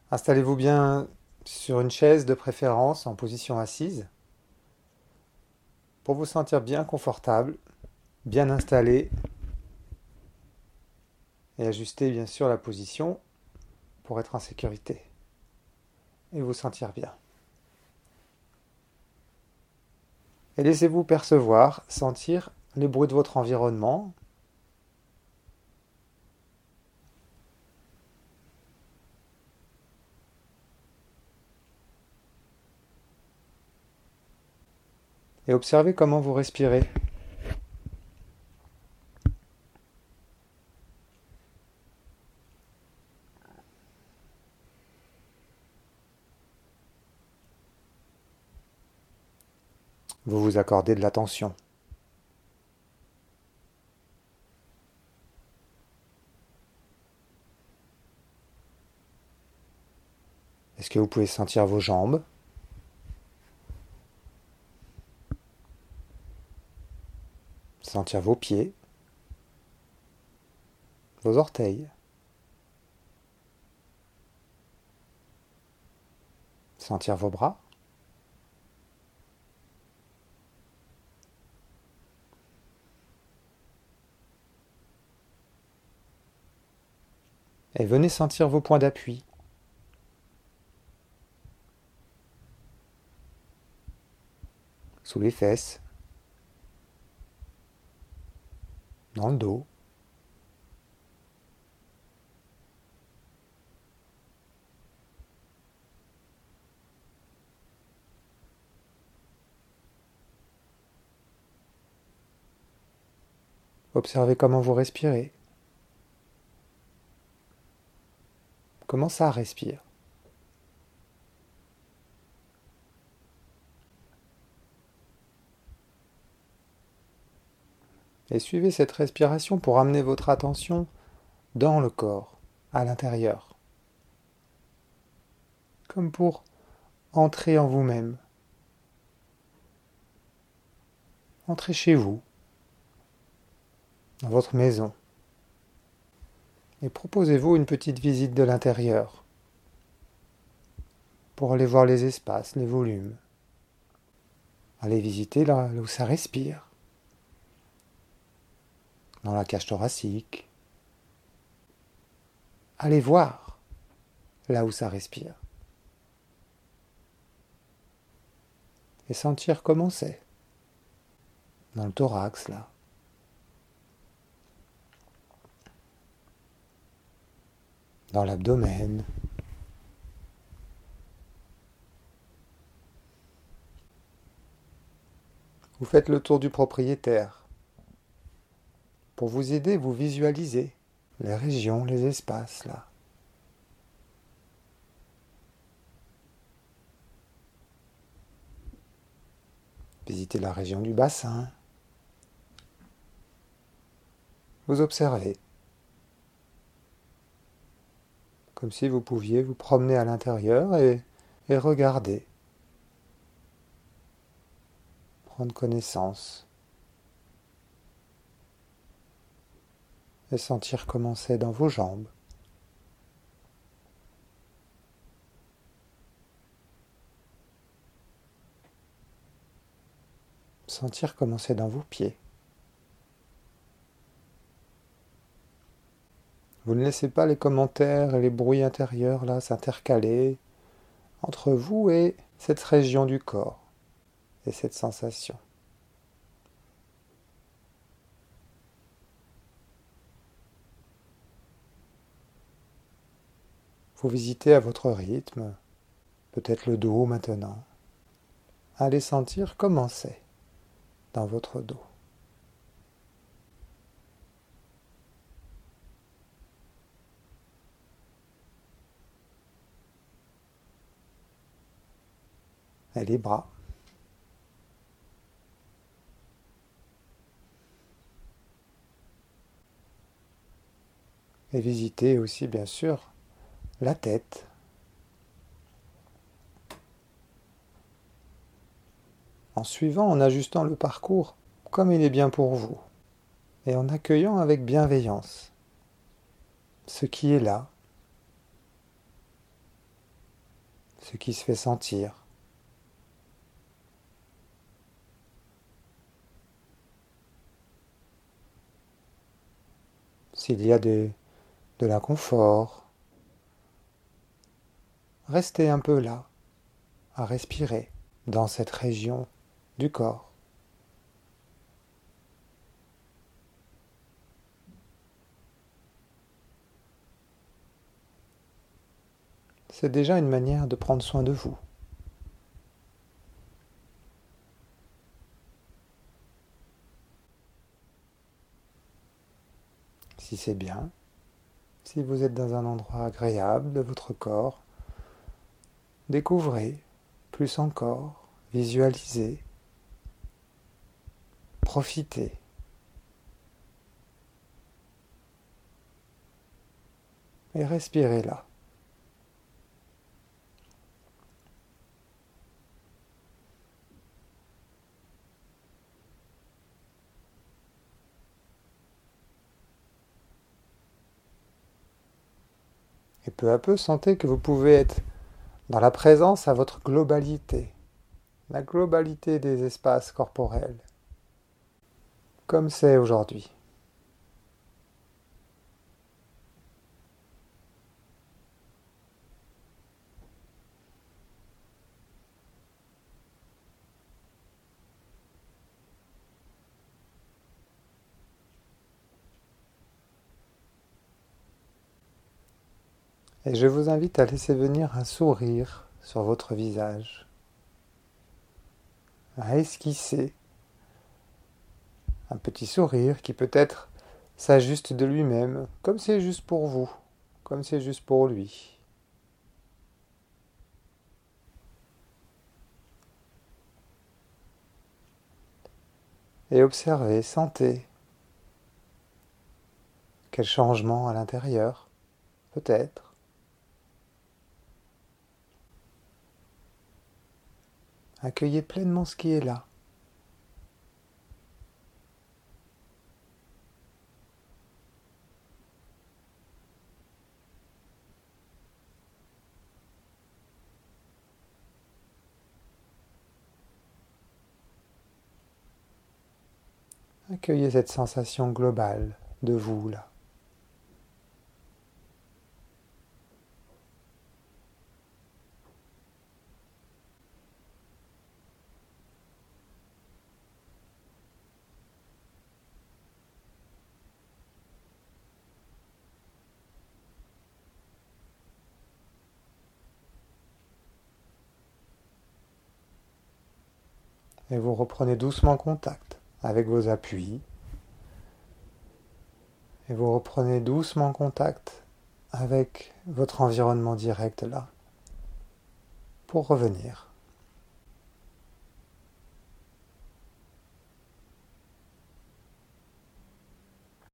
Installez-vous bien sur une chaise de préférence en position assise pour vous sentir bien confortable, bien installé et ajuster bien sûr la position pour être en sécurité et vous sentir bien. Et laissez-vous percevoir, sentir les bruits de votre environnement. Et observez comment vous respirez. Vous vous accordez de l'attention. Est-ce que vous pouvez sentir vos jambes? Sentir vos pieds? Vos orteils? Sentir vos bras? Et venez sentir vos points d'appui. Sous les fesses, dans le dos. Observez comment vous respirez. Comment ça respire? Et suivez cette respiration pour amener votre attention dans le corps, à l'intérieur. Comme pour entrer en vous-même. Entrez chez vous, dans votre maison. Et proposez-vous une petite visite de l'intérieur pour aller voir les espaces, les volumes. Allez visiter là où ça respire. Dans la cage thoracique. Allez voir là où ça respire. Et sentir comment c'est. Dans le thorax, là. Dans l'abdomen. Vous faites le tour du propriétaire. Pour vous aider, vous visualisez les régions, les espaces, là. Visitez la région du bassin. Vous observez. Comme si vous pouviez vous promener à l'intérieur et regarder. Prendre connaissance. Et sentir comment c'est dans vos jambes. Sentir comment c'est dans vos pieds. Vous ne laissez pas les commentaires et les bruits intérieurs là s'intercaler entre vous et cette région du corps et cette sensation. Vous visitez à votre rythme, peut-être le dos maintenant. Allez sentir comment c'est dans votre dos. Et les bras. Et visitez aussi bien sûr la tête. En suivant, en ajustant le parcours comme il est bien pour vous. Et en accueillant avec bienveillance ce qui est là. ce qui se fait sentir. S'il y a de l'inconfort, restez un peu là, à respirer dans cette région du corps. C'est déjà une manière de prendre soin de vous. Si c'est bien, si vous êtes dans un endroit agréable de votre corps, découvrez plus encore, visualisez, profitez. Et respirez là. Et peu à peu, sentez que vous pouvez être dans la présence à votre globalité, la globalité des espaces corporels, comme c'est aujourd'hui. Et je vous invite à laisser venir un sourire sur votre visage, à esquisser un petit sourire qui peut-être s'ajuste de lui-même, comme c'est juste pour vous, comme c'est juste pour lui. Et observez, sentez quel changement à l'intérieur, peut-être. Accueillez pleinement ce qui est là. Accueillez cette sensation globale de vous là. Et vous reprenez doucement contact avec vos appuis. Et vous reprenez doucement contact avec votre environnement direct là, pour revenir.